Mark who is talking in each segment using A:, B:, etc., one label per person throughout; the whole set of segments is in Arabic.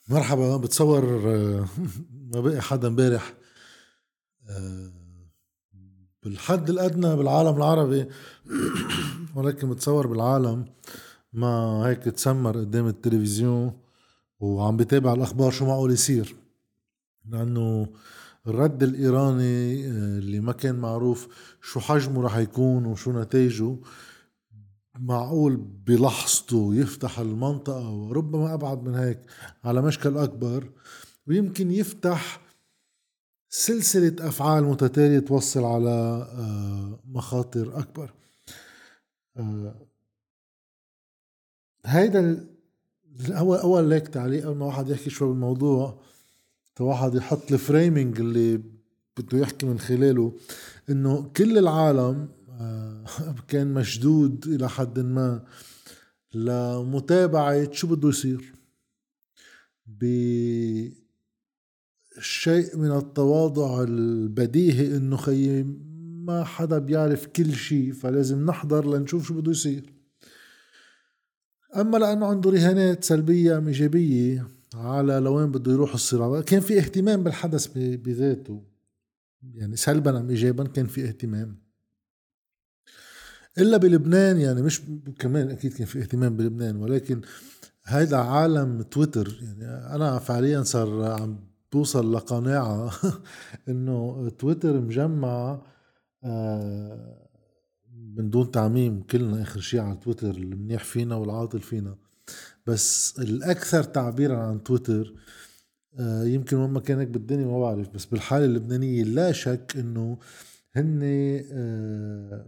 A: مرحبا. بتصور ما بقي حدا امبارح آه، بالحد الأدنى بالعالم العربي ولكن بتصور بالعالم ما هيك تسمر قدام التلفزيون وعم بتابع الأخبار شو معقول يصير. لأنه الرد الإيراني اللي ما كان معروف شو حجمه رح يكون وشو نتائجه، معقول بلحظته يفتح المنطقة وربما أبعد من هيك على مشكل أكبر، ويمكن يفتح سلسلة أفعال متتالية توصل على مخاطر أكبر. آه، هيدا أول ليك تعليق قبل ما واحد يحكي شوي بالموضوع، واحد يحط الفريمينج اللي بده يحكي من خلاله إنه كل العالم كان مشدود إلى حد ما لمتابعة شو بده يصير، شيء من التواضع البديهي انه خيي ما حدا بيعرف كل شيء فلازم نحضر لنشوف شو بده يصير. اما لانه عنده رهانات سلبية ام ايجابية على لوين بده يروح الصراع، كان في اهتمام بالحدث بذاته، يعني سلبا ام ايجابا كان في اهتمام. الا بلبنان يعني مش كمان اكيد كان في اهتمام بلبنان، ولكن هيدا عالم تويتر. يعني انا فعليا صار عم بوصل لقناعة انه تويتر مجمع من دون تعميم، كلنا اخر شيء على تويتر، المنيح فينا والعاطل فينا، بس الاكثر تعبيرا عن تويتر يمكن وين ما كان هيك بالدنيا ما بعرف، بس بالحالة اللبنانية لا شك انه هن آه،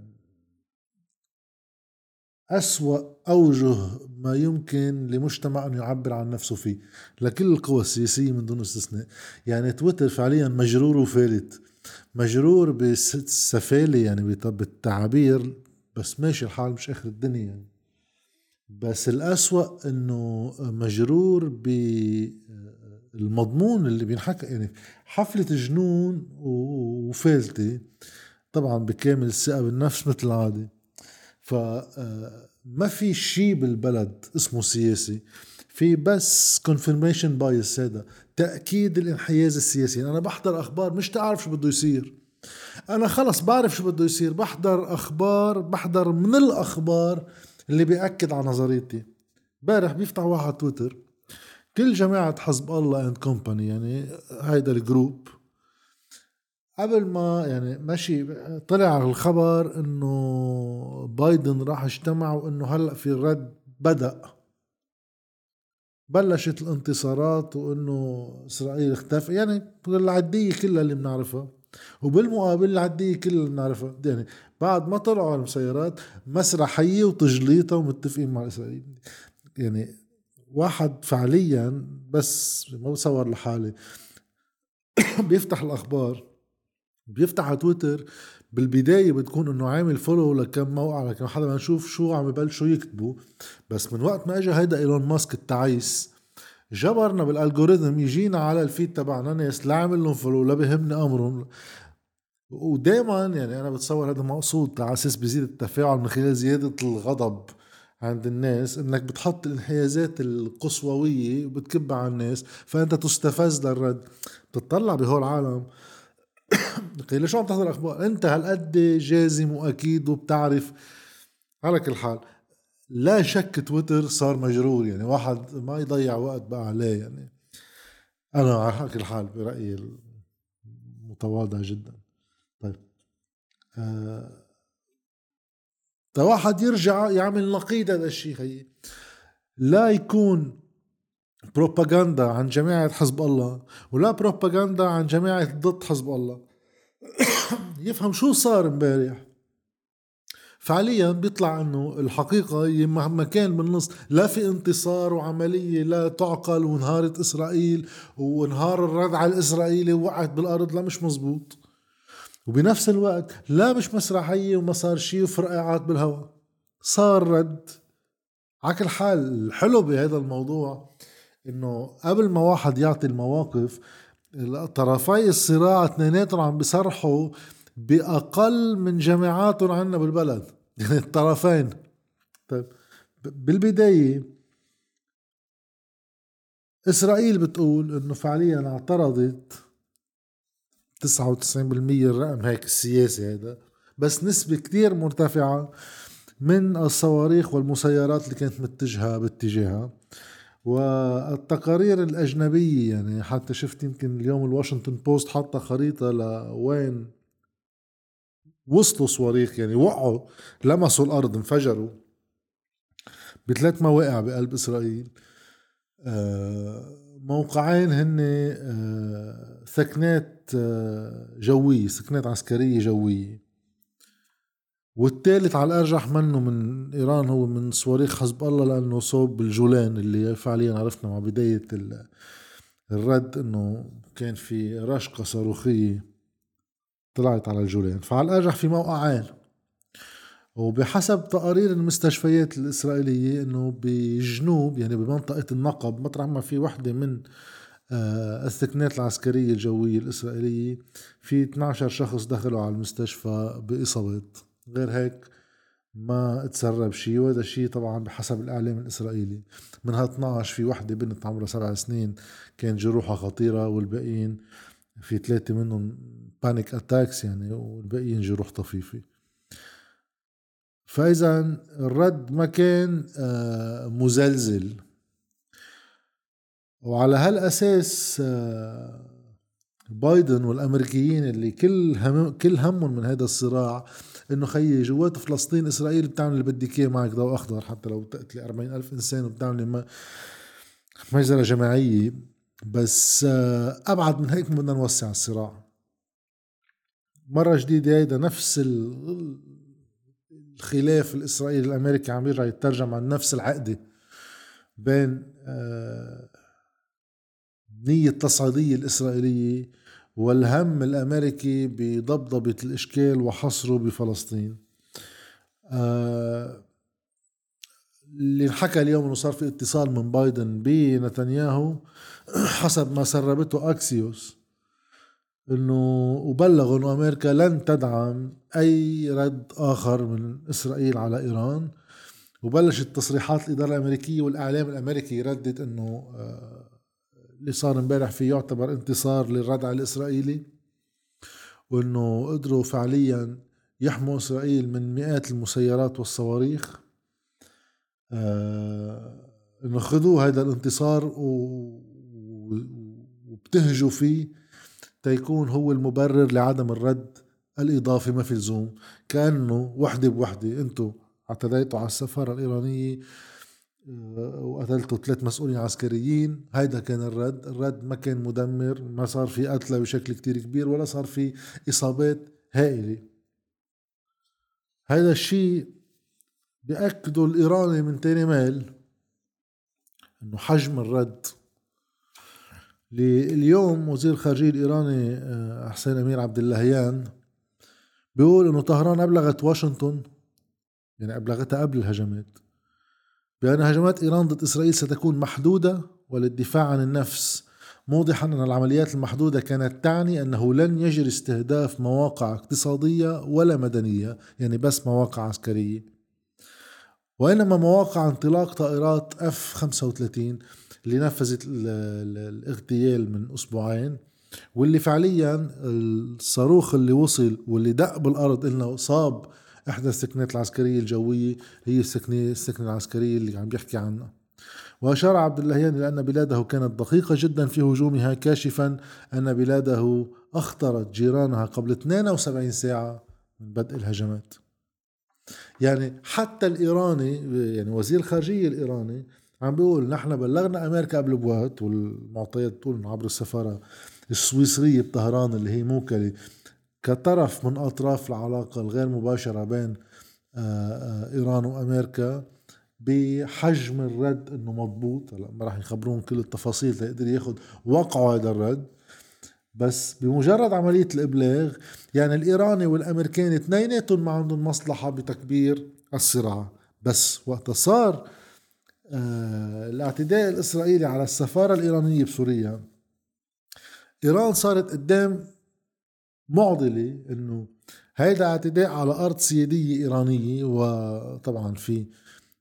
A: أسوأ أوجه ما يمكن لمجتمع أن يعبر عن نفسه فيه لكل القوى السياسية من دون استثناء. يعني تويتر فعليا مجرور وفارت، مجرور بالسفالة يعني بالتعابير، بس ماشي الحال مش آخر الدنيا يعني. بس الأسوأ أنه مجرور بالمضمون اللي بينحكى، يعني حفلة جنون وفالتة طبعا بكامل الثقة بالنفس مثل العادة. فما في شيء بالبلد اسمه سياسي، في بس confirmation bias، هذا تأكيد الانحياز السياسي. أنا بحضر أخبار مش تعرف شو بده يصير، أنا خلص بعرف شو بده يصير، بحضر أخبار، بحضر من الأخبار اللي بيأكد على نظريتي. امبارح بيفتح واحد تويتر كل جماعة حزب الله اند كومباني، يعني هيدا الجروب، قبل ما يعني ماشي طلع الخبر انه بايدن راح اجتمع وانه هلأ في الرد بدأ، بلشت الانتصارات وانه اسرائيل اختفى، يعني العدية كلها اللي بنعرفها. وبالمقابل العدية كلها اللي بنعرفها يعني بعد ما طلعوا على المسيرات مسرحية وتجليطة ومتفقين مع اسرائيل. يعني واحد فعليا بس ما بصور لحالي بيفتح الاخبار، بيفتح على تويتر، بالبداية بتكون انه عامل فولو لكم موقع لكم حدا ما نشوف شو عم يبلشوا يكتبوا. بس من وقت ما اجى هيدا ايلون ماسك التعيس جبرنا بالالجوريثم يجينا على الفيد تبعنا ناس لا عامل لهم فولو لا بهمني امرهم. ودائما يعني انا بتصور هذا مقصود على اساس بيزيد التفاعل من خلال زيادة الغضب عند الناس، انك بتحط الانحيازات القصووية وبتكبها على الناس فانت تستفز للرد. بتطلع بهول العالم قيل ليش عم تحضر اخبار انت هالقد جازم واكيد وبتعرف. على كل حال لا شك تويتر صار مجرور، يعني واحد ما يضيع وقت بقى عليه يعني. انا على كل حال برأيي المتواضع جدا. طيب آه واحد يرجع يعمل نقيض هذا الشيء خيي، لا يكون بروباغندا عن جماعة حزب الله ولا بروباغندا عن جماعة ضد حزب الله، يفهم شو صار امبارح. فعليا بيطلع انه الحقيقة مهما كان بالنص لا في انتصار وعملية لا تعقل وانهارت اسرائيل وانهار الردع الاسرائيلي ووقعت بالارض، لا مش مزبوط. وبنفس الوقت لا مش مسرحية وما صار شيء وفرقعات بالهواء، صار رد. عكل حال الحلو بهذا الموضوع انه قبل ما واحد يعطي المواقف، طرفي الصراع اثنيناتهم عم بيصرحوا بأقل من جماعاتهم عنا بالبلد يعني الطرفين. طيب بالبداية إسرائيل بتقول إنه فعليا اعترضت 99%، الرقم هيك السياسي هذا، بس نسبة كتير مرتفعة من الصواريخ والمسيرات اللي كانت متجهة باتجاهها. والتقارير الأجنبية يعني حتى شفت يمكن اليوم الواشنطن بوست حاطة خريطة لوين وصلوا صواريخ، يعني وقعوا لمسوا الأرض انفجروا بثلاث مواقع بقلب إسرائيل. موقعين هن ثكنات جوية، ثكنات عسكرية جوية. والثالث على الأرجح منه من إيران، هو من صواريخ حزب الله، لأنه صوب الجولان اللي فعليا عرفنا مع بداية الرد أنه كان في رشقة صاروخية طلعت على الجولان. فعلى الأرجح في موقعين. وبحسب تقارير المستشفيات الإسرائيلية أنه بجنوب يعني بمنطقة النقب مطرح ما في وحدة من الثكنات العسكرية الجوية الإسرائيلية، في 12 شخص دخلوا على المستشفى بإصابات. غير هيك ما تسرب شيء، وهذا الشيء طبعا بحسب الإعلام الإسرائيلي. من ها 12 في وحدة بنت عمرها 7 سنين كان جروحها خطيرة، والباقيين في 3 منهم بانيك اتاكس يعني، والباقيين جروح طفيفة. فإذا الرد ما كان مزلزل. وعلى هالأساس بايدن والأمريكيين اللي كل همهم من هذا الصراع إنه خيي جوات فلسطين إسرائيل بتعمل اللي بدك إياه معك ضوء أخضر، حتى لو تقتلي 40,000 إنسان وبتعمل مجزرة جماعية. بس أبعد من هيك بدنا نوسع الصراع مرة جديدة. هيدا نفس الخلاف الإسرائيلي الأمريكي عم يرجع يترجم عن نفس العقدة بين نية التصعيدية الإسرائيلية والهم الأمريكي بضبضبة الإشكال وحصره بفلسطين. اللي انحكى اليوم انه صار في اتصال من بايدن بنتنياهو حسب ما سربته اكسيوس، انه وبلغوا انه امريكا لن تدعم اي رد اخر من اسرائيل على ايران. وبلشت تصريحات الاداره الامريكيه والاعلام الامريكي يردد انه اللي صار امبارح فيه يعتبر انتصار للردع الاسرائيلي، وانه قدروا فعليا يحموا اسرائيل من مئات المسيرات والصواريخ. انه خذوا هذا الانتصار وبتهجوا فيه تيكون هو المبرر لعدم الرد الإضافي ما في لزوم. كأنه وحدة بوحدة انتوا اعتديتوا على السفارة الإيرانية وقتلتوا 3 مسؤولين عسكريين، هيدا كان الرد ما كان مدمر، ما صار في قتلى بشكل كتير كبير ولا صار في إصابات هائلة. هيدا الشيء بيأكدوا الإيراني من تاني مال انه حجم الرد. اليوم وزير الخارجية الإيراني حسين أمير عبد اللهيان بيقول انه طهران أبلغت واشنطن، يعني أبلغتها قبل الهجمات، بأن هجمات إيران ضد إسرائيل ستكون محدودة وللدفاع عن النفس، موضحا أن العمليات المحدودة كانت تعني أنه لن يجري استهداف مواقع اقتصادية ولا مدنية، يعني بس مواقع عسكرية، وإنما مواقع انطلاق طائرات F-35 اللي نفذت الاغتيال من أسبوعين، واللي فعليا الصاروخ اللي وصل واللي دق بالأرض إنه صاب إحدى السكنات العسكرية الجوية هي السكنة العسكرية اللي عم بيحكي عنها. وأشار عبد اللهيان إلى أن بلاده كانت دقيقة جدا في هجومها، كاشفا أن بلاده أخطرت جيرانها قبل 72 ساعة من بدء الهجمات. يعني حتى الإيراني، يعني وزير الخارجية الإيراني عم بيقول نحن بلغنا أمريكا قبل بوقت، والمعطيات بتقول عبر السفارة السويسرية بطهران اللي هي موكلة كطرف من أطراف العلاقة الغير مباشرة بين إيران وأمريكا بحجم الرد إنه مضبوط. هلا ما راح يخبرون كل التفاصيل تقدر ياخد وقعه هذا الرد، بس بمجرد عملية الإبلاغ يعني الإيراني والأمريكاني اثنيناتهم ما عندهم مصلحة بتكبير الصراع. بس وقت صار الاعتداء الإسرائيلي على السفارة الإيرانية بسوريا، إيران صارت قدام معضلة إنه هيدا اعتداء على أرض سيادية إيرانية، وطبعا في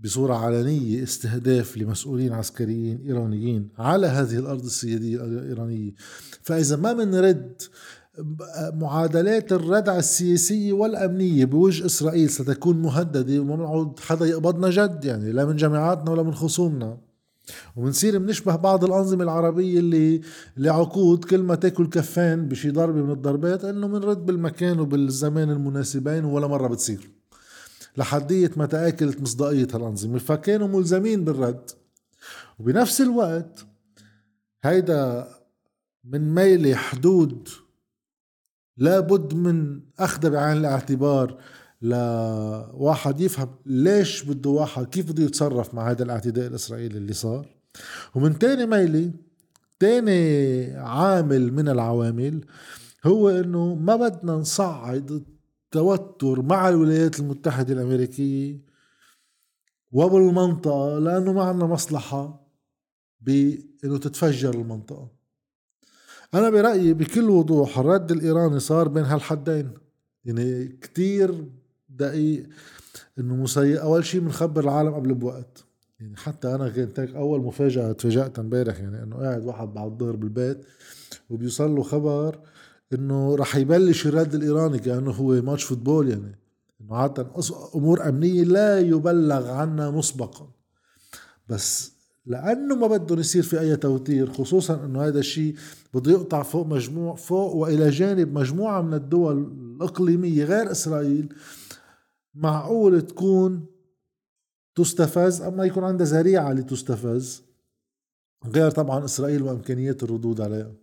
A: بصورة علنية استهداف لمسؤولين عسكريين إيرانيين على هذه الأرض السيادية الإيرانية. فإذا ما منرد معادلات الردع السياسية والأمنية بوجه إسرائيل ستكون مهددة، وما بنعود حدا يقبضنا جد، يعني لا من جامعاتنا ولا من خصومنا، ومنصير بنشبه بعض الأنظمة العربية اللي لعقود كل ما تاكل كفان بشي ضربة من الضربات إنه منرد بالمكان وبالزمان المناسبين، ولا مرة بتصير لحدية ما تآكلت مصداقية هالأنظمة، فكانوا ملزمين بالرد. وبنفس الوقت هيدا من ميلي حدود لابد من أخذها بعين الاعتبار لواحد يفهم ليش بده واحد كيف بده يتصرف مع هذا الاعتداء الإسرائيلي اللي صار. ومن تاني ميلي، تاني عامل من العوامل هو انه ما بدنا نصعد التوتر مع الولايات المتحدة الأمريكية وبالمنطقة، لأنه ما عندنا مصلحة بأنه تتفجر المنطقة. أنا برأيي بكل وضوح الرد الإيراني صار بين هالحدين، يعني كتير دقيق إنه أول شيء بنخبر العالم قبل بوقت. يعني حتى أنا كنت أول مفاجأة تفاجأت امبارح، يعني إنه قاعد واحد بعد الظهر بالبيت وبيوصل له خبر إنه رح يبلش الرد الإيراني كأنه هو ماتش فوتبول، يعني إنه عادة أمور أمنية لا يبلغ عنها مسبقا، بس لأنه ما بدهم يصير في أي توتير، خصوصا أنه هذا الشيء بده يقطع فوق وإلى جانب مجموعة من الدول الإقليمية غير إسرائيل معقول تكون تستفز، أما يكون عندها ذريعة لتستفز، غير طبعا إسرائيل وإمكانيات الردود عليها.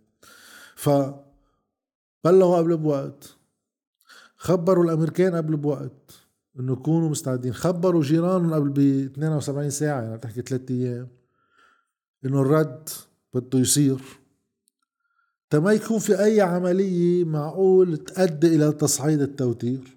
A: فبلغوا قبل بوقت، خبروا الأمريكان قبل بوقت إنه يكونوا مستعدين، خبروا جيرانهم قبل ب 72 ساعة، يعني تحكي 3 أيام، إنه الرد بده يصير تما يكون في أي عملية معقول تؤدي إلى تصعيد التوتير.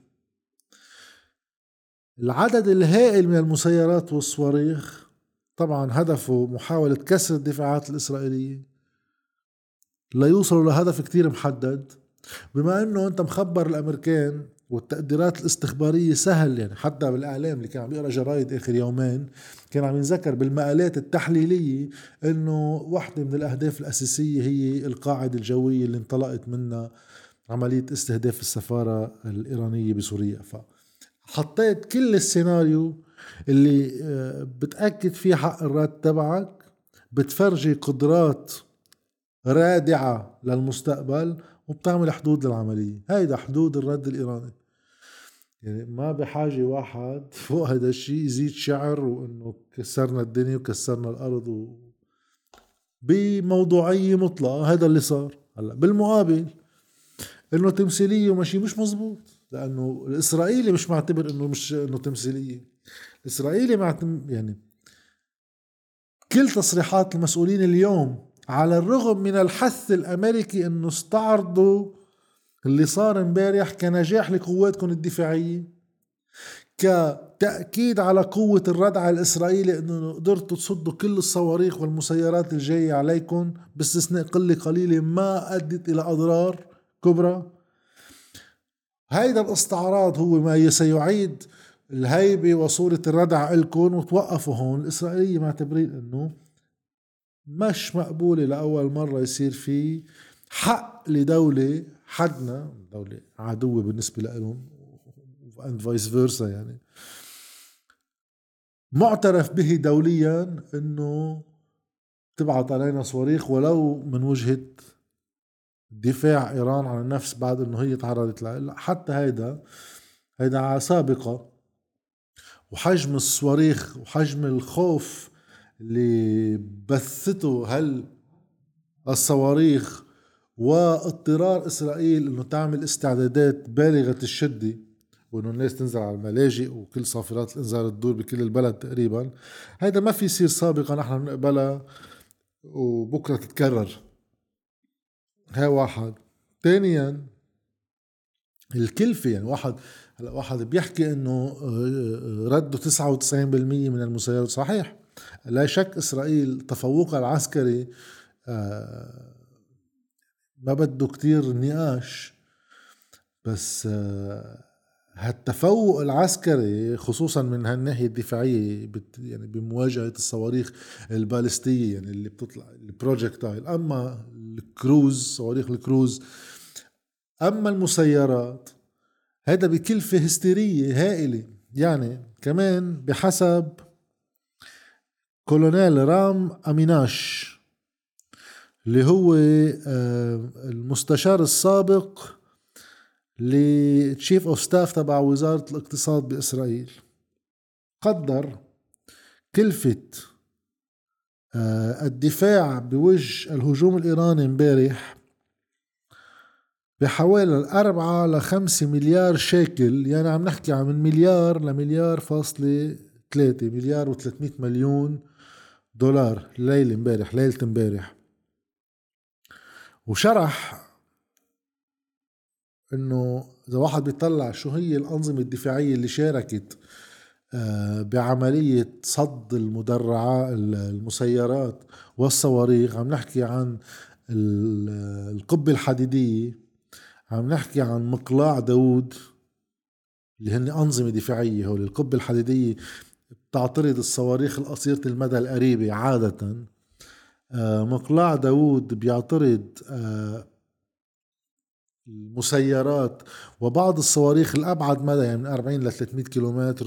A: العدد الهائل من المسيرات والصواريخ طبعا هدفه محاولة كسر الدفاعات الإسرائيلية ليوصلوا لهدف كتير محدد. بما أنه أنت مخبر الأمريكان والتقديرات الاستخبارية سهل، يعني حتى بالإعلام اللي كان عم يقرأ جرايد آخر يومين كان عم ينذكر بالمقالات التحليلية إنه واحدة من الأهداف الأساسية هي القاعدة الجوية اللي انطلقت منها عملية استهداف السفارة الإيرانية بسوريا. فحطيت كل السيناريو اللي بتأكد فيه حق الرد تبعك، بتفرجي قدرات رادعة للمستقبل، وبتعمل حدود للعملية. هيدا حدود الرد الإيراني، يعني ما بحاجة واحد فوق هذا الشيء يزيد شعر وإنه كسرنا الدنيا وكسرنا الأرض بموضوعية مطلقة. هذا اللي صار. هلا بالمقابل إنه تمثيلية ومشي مش مزبوط، لأنه الإسرائيلي مش معتبر إنه تمثيلية. الإسرائيلي يعني كل تصريحات المسؤولين اليوم على الرغم من الحث الأمريكي إنه استعرضوا اللي صار امبارح كنجاح لقواتكم الدفاعية، كتأكيد على قوة الردع الإسرائيلي إنه قدرتوا تصدوا كل الصواريخ والمسيرات الجاية عليكم باستثناء قلة قليلة ما أدت إلى أضرار كبرى. هيدا الاستعراض هو ما سيعيد الهيبة وصورة الردع إلكم وتوقفوا هون. الإسرائيلية معتبرين إنه مش مقبولة لأول مرة يصير في حق لدولة حدنا، دولة عدوة بالنسبة لهم and vice versa، يعني معترف به دوليا انه تبعت علينا صواريخ ولو من وجهة دفاع ايران عن النفس بعد انه هي تعرضت لها. حتى هيدا سابقة. وحجم الصواريخ وحجم الخوف اللي بثته الصواريخ واضطرار إسرائيل أنه تعمل استعدادات بالغة الشدة وأنه الناس تنزل على الملاجئ وكل صافرات الإنذار تدور بكل البلد تقريبا، هيدا ما في يصير سابقا نحن نقبلها وبكرة تتكرر. هاي واحد. ثانيا الكلفة، يعني واحد بيحكي انه ردوا 99% من المسيرات، صحيح لا شك إسرائيل تفوقها العسكري ما بده كتير نقاش، بس هالتفوق العسكري خصوصا من هالناحية الدفاعية يعني بمواجهة الصواريخ البالستية يعني اللي بتطلع البروجكتايل. أما الكروز صواريخ الكروز، أما المسيرات، هذا بكلفة هستيرية هائلة. يعني كمان بحسب كولونيل رام أميناش اللي هو المستشار السابق لتشيف اوف ستاف تبع وزارة الاقتصاد بإسرائيل، قدر كلفة الدفاع بوجه الهجوم الإيراني امبارح بحوالي 4 ل5 مليار شيكل. يعني عم نحكي عن من مليار لمليار فاصلة 3، مليار و300 مليون دولار ليلة امبارح. وشرح انه اذا واحد بيطلع شو هي الانظمة الدفاعية اللي شاركت بعملية صد المدرعات المسيرات والصواريخ، عم نحكي عن القبة الحديدية، عم نحكي عن مقلاع داود اللي هن أنظمة دفاعية. هول القبة الحديدية بتعترض الصواريخ القصيرة المدى القريبة عادة. مقلاع داود بيعترض المسيرات وبعض الصواريخ الأبعد مدى، يعني من 40 ل 300 كيلومتر.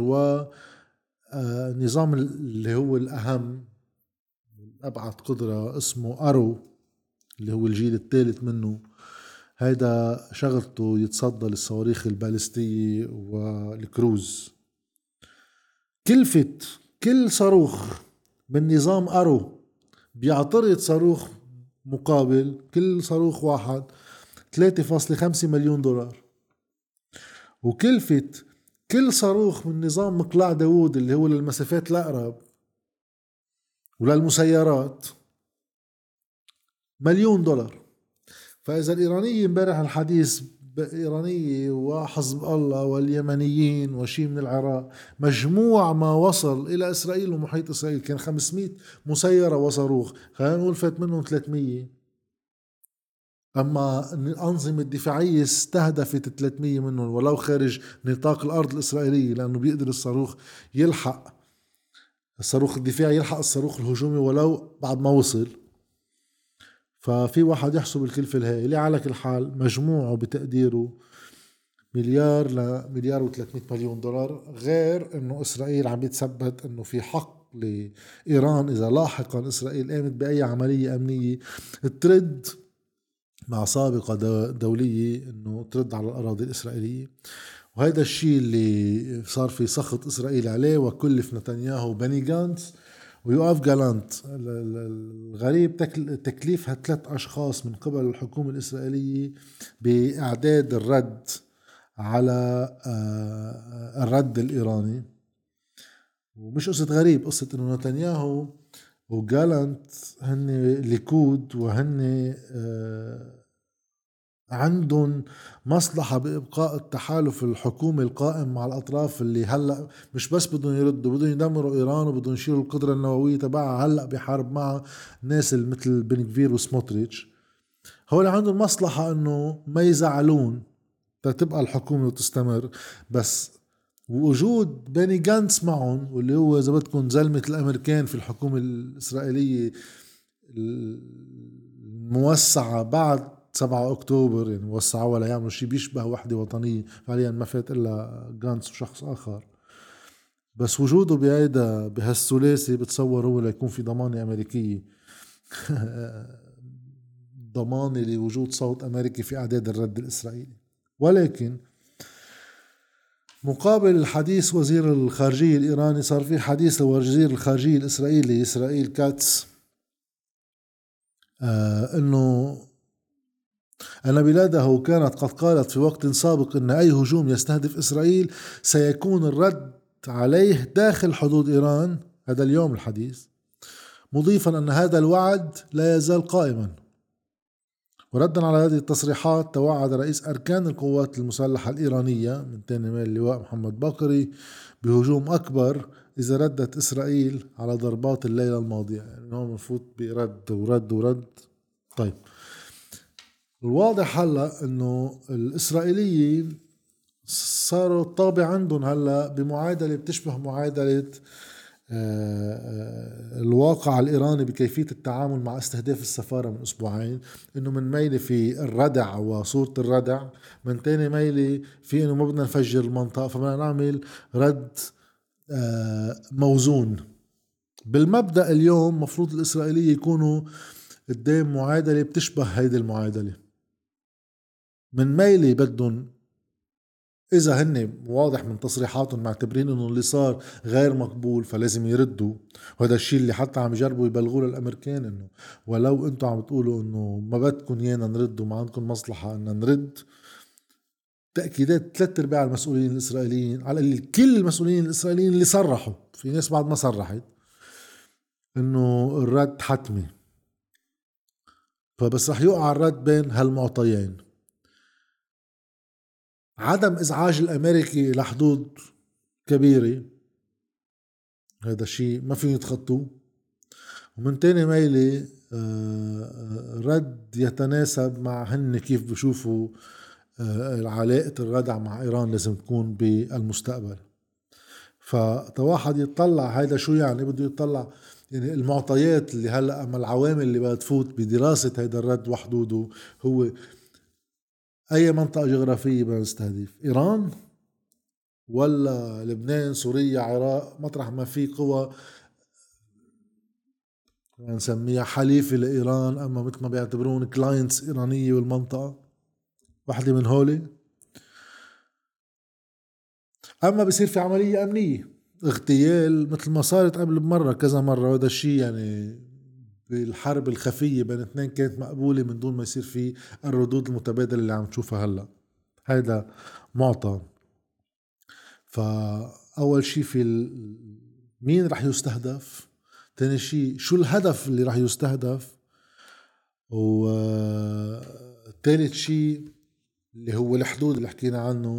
A: ونظام اللي هو الأهم أبعد قدرة اسمه أرو اللي هو الجيل الثالث منه، هيدا شغلته يتصدى للصواريخ البالستية والكروز. كلفة كل صاروخ من نظام أرو بيعترض صاروخ مقابل، كل صاروخ واحد 3.5 مليون دولار. وكلفة كل صاروخ من نظام مقلاع داود اللي هو للمسافات الأقرب وللمسيرات مليون دولار. فإذا الإيرانية امبارح الحديث إيرانية وحزب الله واليمنيين وشي من العراق، مجموع ما وصل إلى إسرائيل ومحيط إسرائيل كان 500 مسيرة وصاروخ، خلينا نقول فات منهم 300. أما الأنظمة الدفاعية استهدفت 300 منهم ولو خارج نطاق الأرض الإسرائيلية، لأنه بيقدر الصاروخ الدفاعي يلحق الصاروخ الهجومي ولو بعد ما وصل. ففي واحد يحسب الكلفة الهائلة. على كل حال مجموعه بتقديره مليار لمليار و300 مليون دولار، غير انه اسرائيل عم يتثبت انه في حق لايران اذا لاحقا اسرائيل قامت باي عملية امنية ترد مع سابقة دولية انه ترد على الاراضي الاسرائيلية. وهذا الشيء اللي صار في سخط اسرائيل عليه، وكلف نتنياهو بني جانتس ويوآف جالانت. الغريب تكليف هالثلاث أشخاص من قبل الحكومة الإسرائيلية بإعداد الرد على الرد الإيراني. ومش قصة غريب، قصة إنه نتنياهو وجالانت هن ليكود وهن عندهم مصلحة بإبقاء التحالف الحكومي القائم مع الأطراف اللي هلأ مش بس بدهم يردوا، بدهم يدمروا إيران وبدهم يشيلوا القدرة النووية تبعها. هلأ بحارب مع ناس مثل بن كفير وسموتريتش. هول عندهم مصلحة إنه ما يزعلون تبقى الحكومة وتستمر. بس وجود بني جانتس معهم، واللي هو إذا بدكم زلمة الأمريكان في الحكومة الإسرائيلية الموسعة بعد 7 أكتوبر، يعني وسعوا ولا يعملوا شيء بيشبه وحدة وطنية. فعليا ما فات إلا جانتس وشخص آخر. بس وجوده بهالثلاثي بتصور هو ليكون في ضمانة أمريكية ضمانة لوجود صوت أمريكي في إعداد الرد الإسرائيلي. ولكن مقابل الحديث وزير الخارجية الإيراني، صار في حديث لوزير الخارجية الإسرائيلي إسرائيل كاتس أنه أن بلاده كانت قد قالت في وقت سابق أن أي هجوم يستهدف إسرائيل سيكون الرد عليه داخل حدود إيران. هذا اليوم الحديث، مضيفا أن هذا الوعد لا يزال قائما. وردا على هذه التصريحات توعد رئيس أركان القوات المسلحة الإيرانية من تاني ميل اللواء محمد باقري بهجوم أكبر إذا ردت إسرائيل على ضربات الليلة الماضية. يعني هو مفوت برد ورد. طيب، الواضح هلا انه الاسرائيليين صاروا الطابع عندهم هلا بمعادلة بتشبه معادلة الواقع الإيراني بكيفية التعامل مع استهداف السفارة من أسبوعين. إنه من ميلة في الردع وصورة الردع، من تاني ميلة في إنه ما بدنا نفجر المنطقة، فبدنا نعمل رد موزون. بالمبدأ اليوم مفروض الإسرائيلية يكونوا قدام معادلة بتشبه هيدي المعادلة. من ميلة بدهم، إذا هن واضح من تصريحاتهم معتبرين إنه اللي صار غير مقبول فلازم يردوا. وهذا الشيء اللي حتى عم يجربوا يبلغوه للأمريكان، إنه ولو أنتم عم تقولوا إنه ما بدكم يانا نرد وما عندكم مصلحة إن نرد، تأكيدات 3/4 المسؤولين الإسرائيليين، على القليل كل المسؤولين الإسرائيليين اللي صرحوا، في ناس بعد ما صرحت، إنه الرد حتمي. فبس رح يوقع الرد بين هالمعطيين: عدم إزعاج الأمريكي لحدود كبيرة، هذا الشيء ما فين يتخطوه. ومن تاني ميلة رد يتناسب مع هن كيف بشوفوا علاقة الردع مع إيران لازم تكون بالمستقبل. فتواحد يتطلع هيدا شو يعني، بده يتطلع يعني المعطيات اللي هلأ، أما العوامل اللي بدها تفوت بدراسة هيدا الرد وحدوده، هو أي منطقة جغرافية بدنا نستهدف؟ إيران ولا لبنان، سوريا، عراق، مطرح ما في قوى نسميها حليفة لإيران أما مثل ما بيعتبرون كلاينتس إيرانية بالمنطقة، واحدة من هولي. أما بصير في عملية أمنية اغتيال مثل ما صارت قبل بمرة كذا مرة، وهذا الشيء يعني بالحرب الخفية بين اثنين كانت مقبولة من دون ما يصير في الردود المتبادلة اللي عم تشوفها هلأ. هيدا معطى. فأول شيء في مين رح يستهدف، تاني شيء شو الهدف اللي رح يستهدف، وثالث شيء اللي هو الحدود اللي حكينا عنه،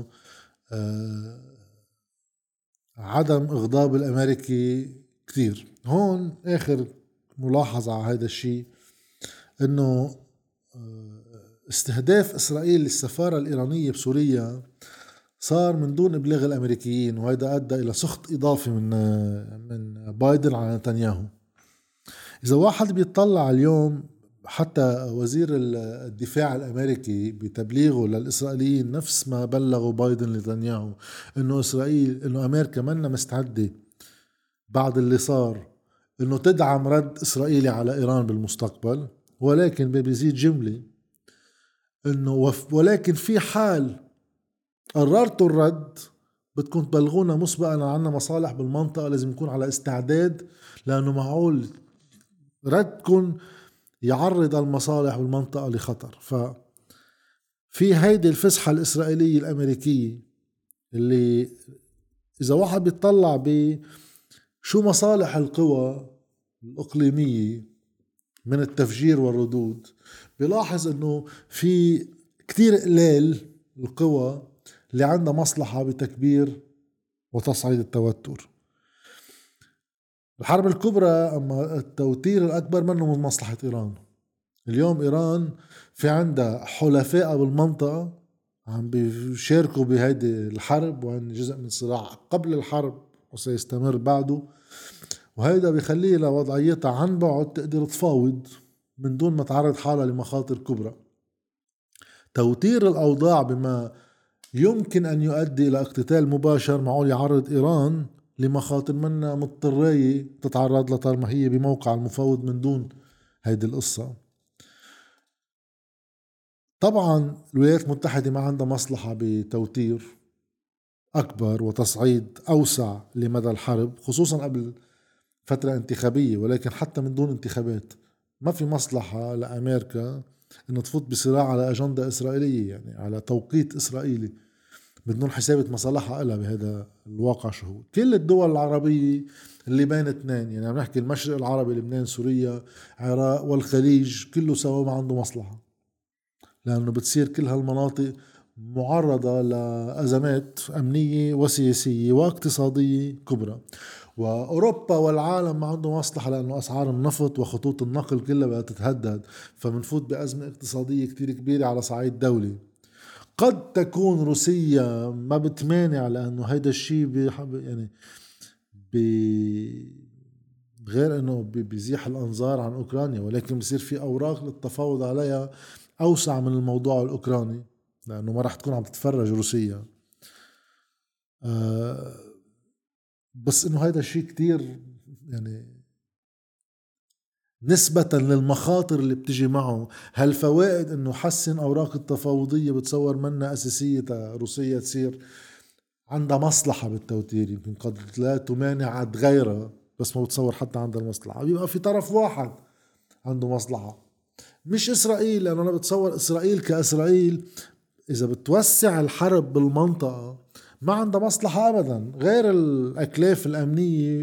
A: عدم إغضاب الأمريكي كتير. هون آخر ملاحظة على هذا الشيء، إنه استهداف إسرائيل للسفارة الإيرانية بسوريا صار من دون إبلاغ الأمريكيين، وهذا أدى إلى سخط إضافي من بايدن على نتنياهو. إذا واحد بيطلع اليوم حتى وزير الدفاع الأمريكي بتبليغه للإسرائيليين نفس ما بلغوا بايدن لنتنياهو، إنه إسرائيل، إنه أمريكا منا مستعدة بعد اللي صار إنه تدعم رد إسرائيلي على إيران بالمستقبل، ولكن بيزيد جملة إنه ولكن في حال قررتوا الرد بدكم تبلغونا مسبقا، عنا مصالح بالمنطقة لازم نكون على استعداد، لأنه معقول ردكم يعرض المصالح بالمنطقة لخطر. ففي هيدي الفسحة الإسرائيلية الأمريكية اللي إذا واحد بيطلع بشو مصالح القوى الإقليمية من التفجير والردود، بيلاحظ إنه في كتير قليل القوى اللي عندها مصلحة بتكبير وتصعيد التوتر. الحرب الكبرى أما التوتير الأكبر منه من مصلحة إيران. اليوم إيران في عندها حلفاء بالمنطقة عم بيشاركوا بهيدي الحرب، وهن جزء من صراع قبل الحرب وسيستمر بعده، وهيدا بيخليه لوضعيتها عن بعد تقدر تفاوض من دون ما تعرض حالها لمخاطر كبرى. توتير الأوضاع بما يمكن أن يؤدي إلى اقتتال مباشر معقول يعرض إيران لمخاطر منا مضطرية تتعرض لها طالما هي بموقع المفاوض من دون هيدي القصة. طبعا الولايات المتحدة ما عندها مصلحة بتوتير أكبر وتصعيد أوسع لمدى الحرب، خصوصا قبل فترة انتخابية، ولكن حتى من دون انتخابات ما في مصلحة لأمريكا إنه تفوت بصراع على أجندة إسرائيلية، يعني على توقيت إسرائيلي بدون حسابة مصالحها إلها بهذا الواقع. شو هو كل الدول العربية اللي بين اثنين، يعني عم نحكي المشرق العربي، لبنان، سوريا، عراق، والخليج، كله سوا ما عنده مصلحة، لأنه بتصير كل هالمناطق معرضة لأزمات أمنية وسياسية واقتصادية كبرى. وأوروبا والعالم ما عنده مصلحة، لأنه أسعار النفط وخطوط النقل كلها بدها تتهدد، فمنفوت بأزمة اقتصادية كتير كبيرة على صعيد دولي. قد تكون روسيا ما بتمانع، لأنه هيدا الشيء يعني غير انه بيزيح الانظار عن اوكرانيا، ولكن بصير في اوراق للتفاوض عليها اوسع من الموضوع الاوكراني، لانه ما راح تكون عم تتفرج روسيا. آه بس انه هيدا الشيء كتير يعني نسبة للمخاطر اللي بتجي معه. هالفوائد انه حسن اوراق التفاوضية بتصور منا اساسية روسيا تصير عندها مصلحة بالتوتير، يمكن قد لا تمانع عد غيرها، بس ما بتصور حتى عندها المصلحة، بيبقى في طرف واحد عنده مصلحة مش إسرائيل. لأنه أنا بتصور إسرائيل كإسرائيل إذا بتوسع الحرب بالمنطقة ما عندها مصلحة أبدا، غير الأكلاف الأمنية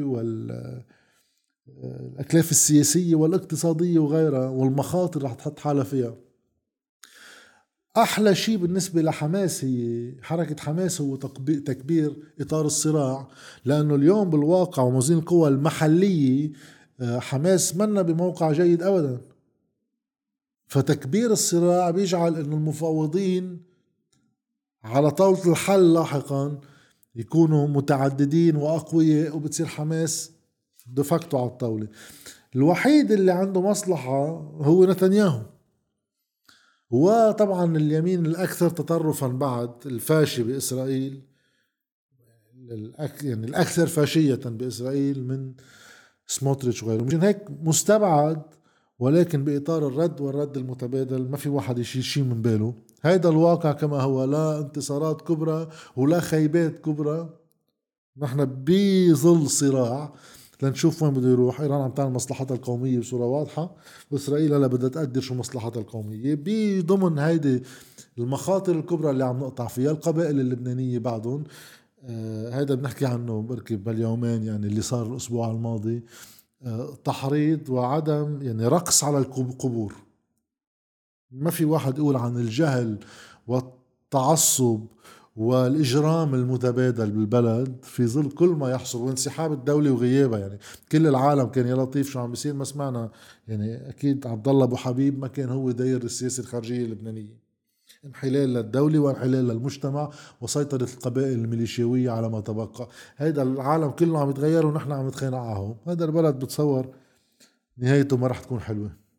A: والأكلاف السياسية والاقتصادية وغيرها، والمخاطر رح تحط حالها فيها. أحلى شيء بالنسبة لحماس هي حركة حماس هو تكبير إطار الصراع، لأنه اليوم بالواقع وموازين القوى المحلية حماس منا بموقع جيد أبدا. فتكبير الصراع بيجعل إنه المفاوضين على طاولة الحل لاحقا يكونوا متعددين وأقوياء، وبتصير حماس دفكتوا على الطاولة. الوحيد اللي عنده مصلحة هو نتنياهو، وطبعا اليمين الأكثر تطرفا بعد الفاشي بإسرائيل، يعني الأكثر فاشية بإسرائيل من سموتريتش وغيره. مشان هيك مستبعد، ولكن بإطار الرد والرد المتبادل ما في واحد يشيل شيء من باله. هيدا الواقع كما هو، لا انتصارات كبرى ولا خيبات كبرى، نحن بظل صراع لنشوف وين بده يروح. إيران عم تعمل مصلحتها القومية بصورة واضحة، وإسرائيل هلا بدها تقدر شو مصلحتها القومية بضمن هيدي المخاطر الكبرى اللي عم نقطع فيها. القبائل اللبنانية بعدهم هيدا بنحكي عنه بركي باليومين، يعني اللي صار الأسبوع الماضي تحريض وعدم يعني رقص على القبور. ما في واحد يقول عن الجهل والتعصب والإجرام المتبادل بالبلد في ظل كل ما يحصل وانسحاب الدولة وغيابها. يعني كل العالم كان يا لطيف شو عم بيصير ما سمعنا. يعني أكيد عبد الله أبو حبيب ما كان هو داير السياسة الخارجية اللبنانية، انحلال للدولة وانحلال للمجتمع وسيطرة القبائل الميليشياوية على ما تبقى. هيدا العالم كله عم يتغير ونحن عم نتخانق معهم. هذا البلد بتصور نهايته ما رح تكون حلوة.